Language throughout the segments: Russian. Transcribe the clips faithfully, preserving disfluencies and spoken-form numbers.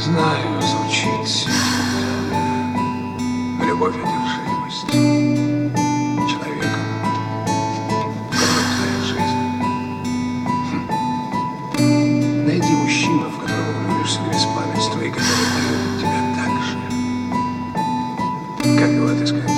Знаю, звучит сентиментально. Любовь — одержимость человеком, который твоя жизнь. Хм. Найди мужчину, в которого влюбишься без памятства, и который полюбит тебя так же. Как его отыскать?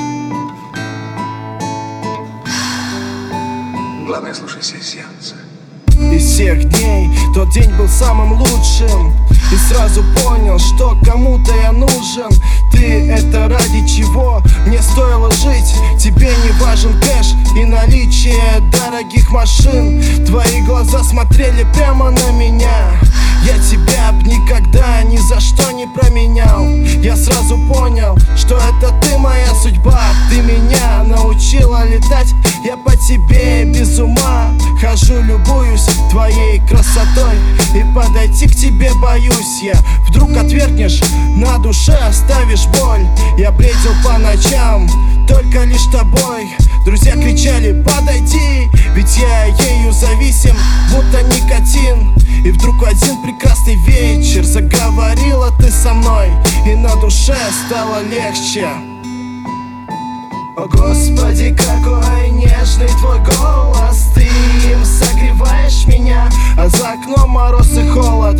Главное, слушайся сердца. Из всех дней тот день был самым лучшим. И сразу понял, что кому-то я нужен. Ты — это ради чего мне стоило жить. Тебе не важен кэш и наличие дорогих машин. Твои глаза смотрели прямо на меня. Я тебя б никогда ни за что не променял. Я сразу понял, что это ты моя судьба. Ты меня научила летать, я по тебе без ума хожу, любуюсь твоей красотой. И подойти к тебе боюсь я. Вдруг отвергнешь, на душе оставишь боль. Я бредил по ночам только лишь тобой. Друзья кричали: подойди, ведь я ею зависим, будто никотин. И вдруг в один прекрасный вечер заговорила ты со мной, и на душе стало легче. О Господи, какой нежный твой голос. Ты им согреваешь меня, а за окном мороз и холод.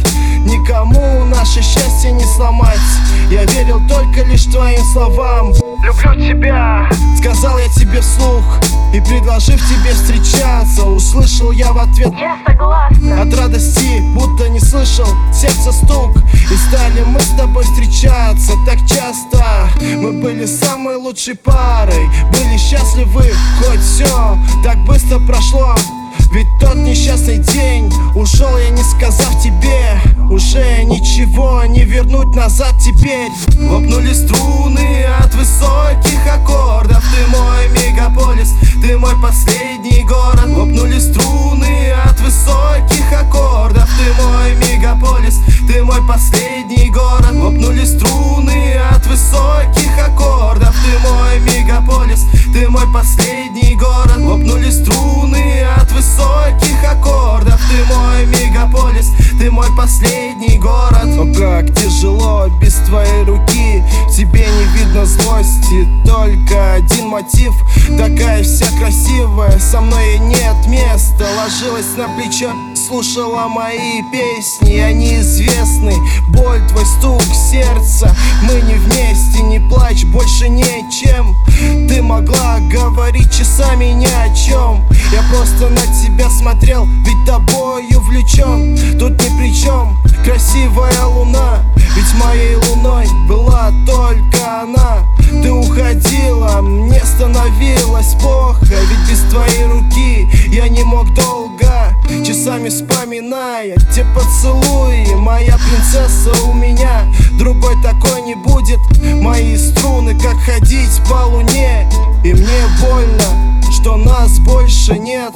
Никому наше счастье не сломать. Я верил только лишь твоим словам. Люблю тебя, сказал я тебе вслух, и предложив тебе встречаться, услышал я в ответ: я согласна. От радости будто не слышал сердце стук. И стали мы с тобой встречаться так часто. Мы были самой лучшей парой, были счастливы, хоть все так быстро прошло. Ведь тот несчастный день ушел, я не сказав тебе. Уже ничего не вернуть назад теперь. Лопнули струны от высоких аккордов. Ты мой мегаполис, ты мой последний город. Лопнули струны от высоких аккордов. Ты мой мегаполис, ты мой последний город. Лопнули струны от высоких аккордов. Ты мой мегаполис, ты мой последний город. Лопнули струны от высоких аккордов. Ты мой мегаполис, ты мой последний город. О, как тяжело без твоей руки. В тебе не видно злости, только один мотив. Такая вся красивая, со мной ей нет места. Ложилась на плечо, слушала мои песни, они известны. Боль, твой стук сердца. Мы не вместе, не плачь, больше нечем. Ты могла говорить часами ни о чем. Я просто на тебя смотрел, ведь тобой увлечен. Тут ни при чем красивая луна, ведь моей луной была только она. Ты уходила, мне становилось плохо, ведь без твоей руки я не мог долго. Часами вспоминая те поцелуи, моя принцесса у меня, другой такой не будет. Мои струны, как ходить по луне, и мне больно, что нас больше нет.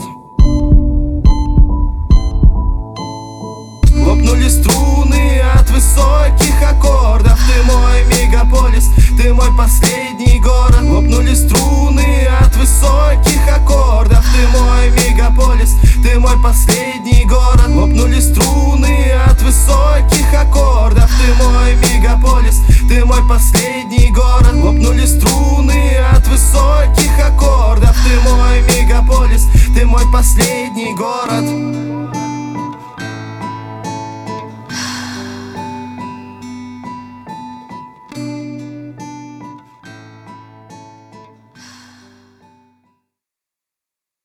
Лопнули струны от высоких аккордов. Ты мой мегаполис, ты мой последний город. Лопнули струны от высоких аккордов. Ты мой мегаполис, ты мой последний город. Лопнули струны от высоких аккордов. Ты мой мегаполис, ты мой последний